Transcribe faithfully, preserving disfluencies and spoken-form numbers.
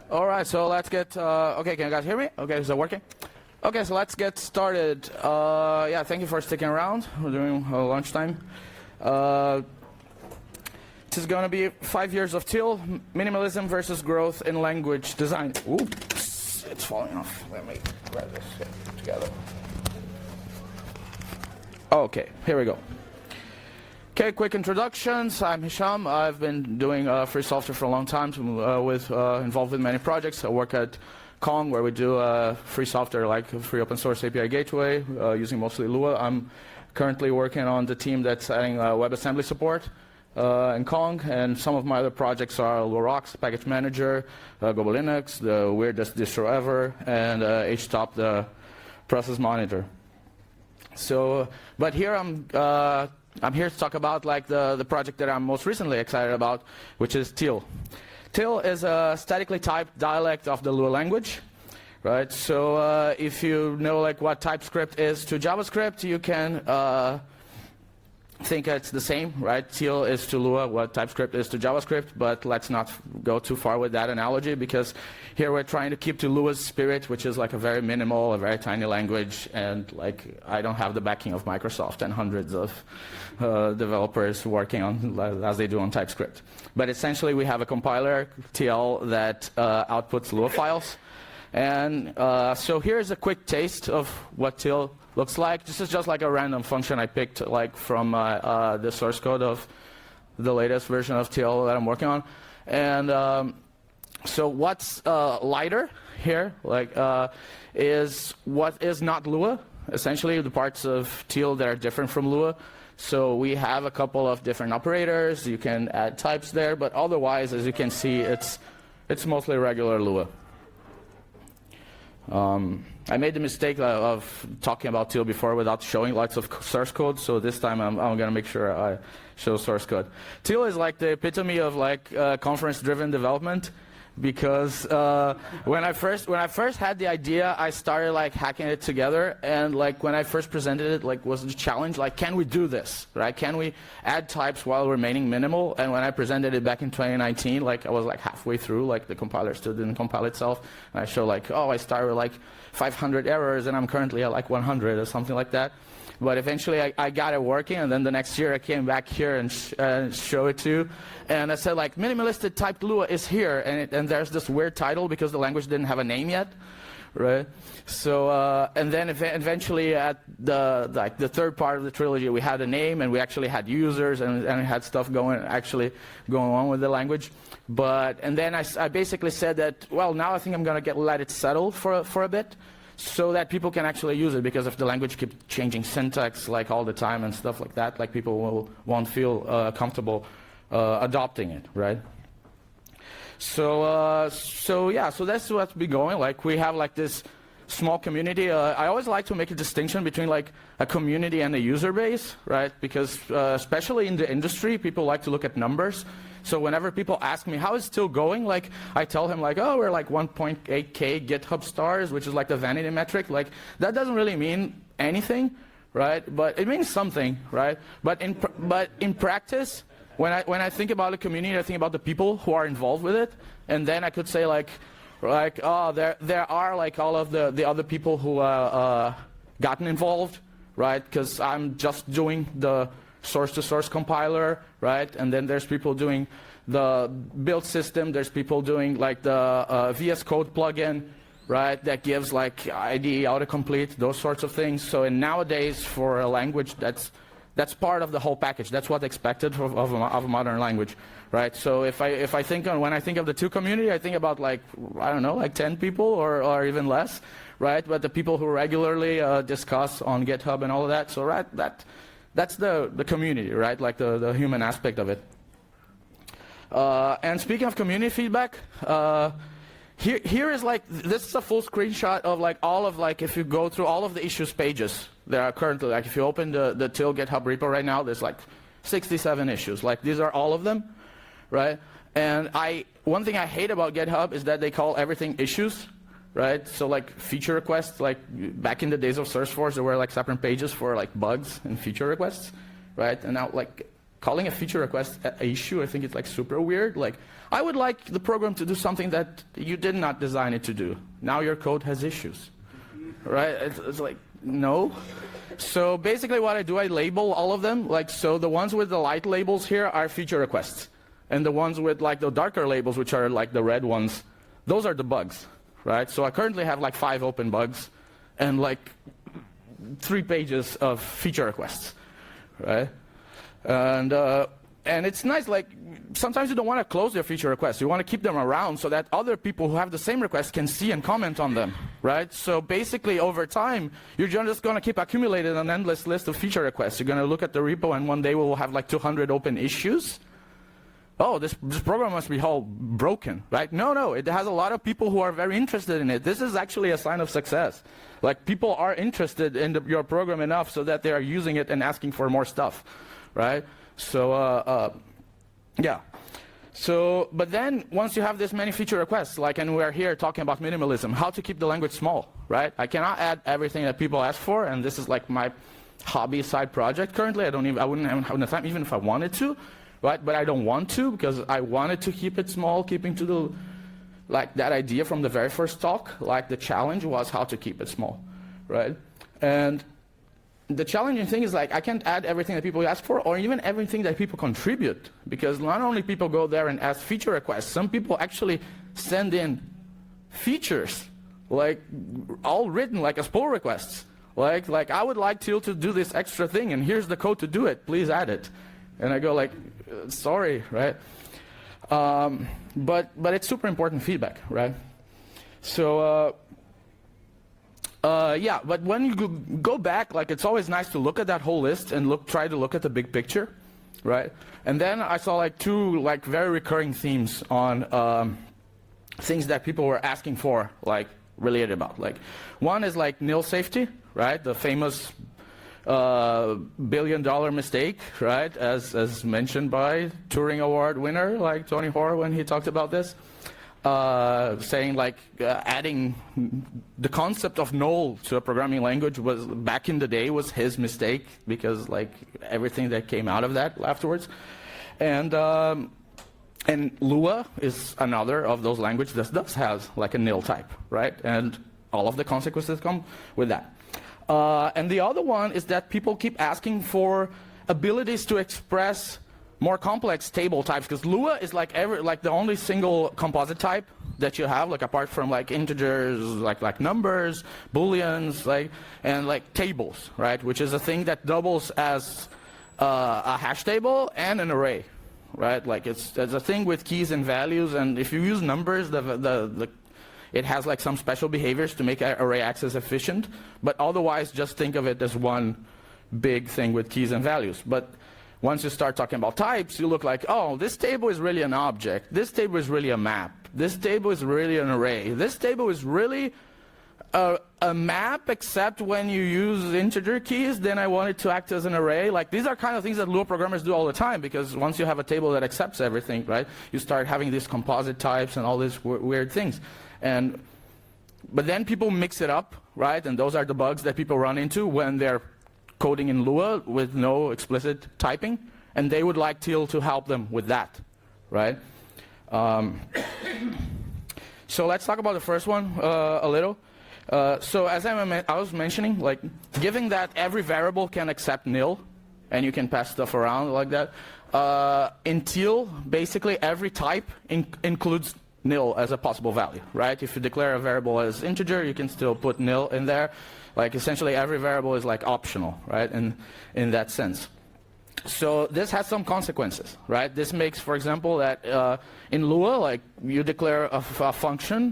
All right, so let's get, uh, okay, can you guys hear me? Okay, is that working? Okay, so let's get started. Uh, yeah, thank you for sticking around. We're doing uh, lunchtime. Uh, this is going to be five years of Teal, minimalism versus growth in language design. Oops, it's falling off. Let me grab this together. Okay, here we go. Okay, quick introductions. I'm Hisham. I've been doing uh, free software for a long time, uh, with uh, involved with many projects. I work at Kong, where we do uh, free software like free open source A P I gateway, uh, using mostly Lua. I'm currently working on the team that's adding uh, WebAssembly support uh, in Kong, and some of my other projects are LuaRocks, Package Manager, uh, Global Linux, the weirdest distro ever, and uh, H top, the process monitor. So, but here I'm. Uh, I'm here to talk about like the, the project that I'm most recently excited about, which is Teal. Teal is a statically typed dialect of the Lua language, right? So uh, if you know like what TypeScript is to JavaScript, you can uh, think it's the same, right? Teal is to Lua what TypeScript is to JavaScript, but let's not go too far with that analogy, because here we're trying to keep to Lua's spirit, which is like a very minimal, a very tiny language, and like I don't have the backing of Microsoft and hundreds of uh, developers working on as they do on TypeScript. But essentially we have a compiler, T L, that uh, outputs Lua files. And uh, so here's a quick taste of what Teal looks like. This is just like a random function I picked like from uh, uh, the source code of the latest version of Teal that I'm working on. And um, so what's uh, lighter here like uh, is what is not Lua, essentially the parts of Teal that are different from Lua. So we have a couple of different operators. You can add types there, but otherwise, as you can see, it's it's mostly regular Lua. Um, I made the mistake of talking about Teal before without showing lots of source code, so this time I'm, I'm going to make sure I show source code. Teal is like the epitome of like uh, conference-driven development, because uh, when I first when I first had the idea, I started like hacking it together, and like when I first presented it, like was the challenge like, can we do this, right? Can we add types while remaining minimal? And when I presented it back in twenty nineteen, like I was like halfway through, like the compiler still didn't compile itself, and I showed like, oh, I started with like five hundred errors, and I'm currently at like one hundred or something like that. But eventually I, I got it working, and then the next year I came back here and sh uh, show it to you. And I said like, minimalistic typed Lua is here, and, it, and there's this weird title because the language didn't have a name yet, right? So, uh, and then ev eventually at the, like the third part of the trilogy, we had a name, and we actually had users, and, and we had stuff going, actually going on with the language. But, and then I, I basically said that, well, now I think I'm gonna get, let it settle for, for a bit, so that people can actually use it, because if the language keeps changing syntax like all the time and stuff like that, like people will, won't feel uh, comfortable uh, adopting it, right? So, uh, so yeah, so that's what's been going. Like we have like this small community. Uh, I always like to make a distinction between like a community and a user base, right? Because uh, especially in the industry, people like to look at numbers. So whenever people ask me, how is it still going? Like, I tell them like, oh, we're like one point eight K GitHub stars, which is like the vanity metric. Like, that doesn't really mean anything, right? But it means something, right? But in, pr but in practice, when I, when I think about the community, I think about the people who are involved with it. And then I could say like, like, oh, there, there are like all of the, the other people who uh, uh, gotten involved, right? Because I'm just doing the source-to-source compiler, right? And then there's people doing the build system. There's people doing like the uh, V S Code plugin, right? That gives like I D E autocomplete, those sorts of things. So and nowadays, for a language, that's that's part of the whole package. That's what's expected of, of, a, of a modern language, right? So if I if I think on when I think of the two community, I think about like I don't know, like ten people or or even less, right? But the people who regularly uh, discuss on GitHub and all of that. So right that. That's the, the community, right? Like the, the human aspect of it. Uh, and speaking of community feedback, uh, here, here is like, this is a full screenshot of like all of like, if you go through all of the issues pages that are currently, like if you open the, the Teal GitHub repo right now, there's like sixty-seven issues. Like these are all of them, right? And I, one thing I hate about GitHub is that they call everything issues. Right, so like feature requests, like back in the days of SourceForge, there were like separate pages for like bugs and feature requests, right? And now like calling a feature request a issue, I think it's like super weird. Like, I would like the program to do something that you did not design it to do. Now your code has issues, right? It's, it's like, no. So basically what I do, I label all of them. Like, so the ones with the light labels here are feature requests. And the ones with like the darker labels, which are like the red ones, those are the bugs, right? So I currently have like five open bugs and like three pages of feature requests, right? And uh, and it's nice, like, sometimes you don't want to close your feature requests. You want to keep them around so that other people who have the same requests can see and comment on them, right? So basically, over time, you're just going to keep accumulating an endless list of feature requests. You're going to look at the repo, and one day we'll have like two hundred open issues. Oh, this, this program must be all broken, right? No, no, it has a lot of people who are very interested in it. This is actually a sign of success. Like, people are interested in the, your program enough so that they are using it and asking for more stuff, right? So, uh, uh, yeah. So, but then once you have this many feature requests, like, and we're here talking about minimalism, how to keep the language small, right? I cannot add everything that people ask for, and this is like my hobby side project currently. I don't even, I wouldn't have enough time even if I wanted to, right? But I don't want to because I wanted to keep it small, keeping to the, like that idea from the very first talk, like the challenge was how to keep it small, right? And the challenging thing is, like, I can't add everything that people ask for or even everything that people contribute, because not only people go there and ask feature requests, some people actually send in features, like all written like as pull requests. Like, like I would like Teal to do this extra thing, and here's the code to do it, please add it. And I go like, sorry, right? Um, but, but it's super important feedback, right? So, uh, Uh, yeah, but when you go back, like, it's always nice to look at that whole list and look, try to look at the big picture, right? And then I saw like two like very recurring themes on um, things that people were asking for, like related about. Like, one is like nil safety, right? The famous uh, billion dollar mistake, right? As as mentioned by Turing Award winner like Tony Hoare when he talked about this. Uh, saying like uh, adding the concept of null to a programming language was back in the day was his mistake, because like everything that came out of that afterwards. And um, and Lua is another of those languages that does have like a nil type, right? And all of the consequences come with that. Uh, and the other one is that people keep asking for abilities to express more complex table types, because Lua is like every like the only single composite type that you have, like apart from like integers, like like numbers, booleans, like and like tables, right? Which is a thing that doubles as uh, a hash table and an array, right? Like it's it's a thing with keys and values, and if you use numbers, the the, the it has like some special behaviors to make array access efficient, but otherwise just think of it as one big thing with keys and values. But once you start talking about types, you look like, oh, this table is really an object. This table is really a map. This table is really an array. This table is really a, a map, except when you use integer keys, then I want it to act as an array. Like, these are kind of things that Lua programmers do all the time, because once you have a table that accepts everything, right, you start having these composite types and all these weird things. And, but then people mix it up, right, and those are the bugs that people run into when they're coding in Lua with no explicit typing, and they would like Teal to help them with that, right? Um, so let's talk about the first one uh, a little. Uh, so as I, I was mentioning, like, given that every variable can accept nil, and you can pass stuff around like that, uh, in Teal, basically every type in includes nil as a possible value, right? If you declare a variable as integer, you can still put nil in there. Like, essentially every variable is like optional, right, in, in that sense. So this has some consequences, right? This makes, for example, that uh, in Lua, like, you declare a, a function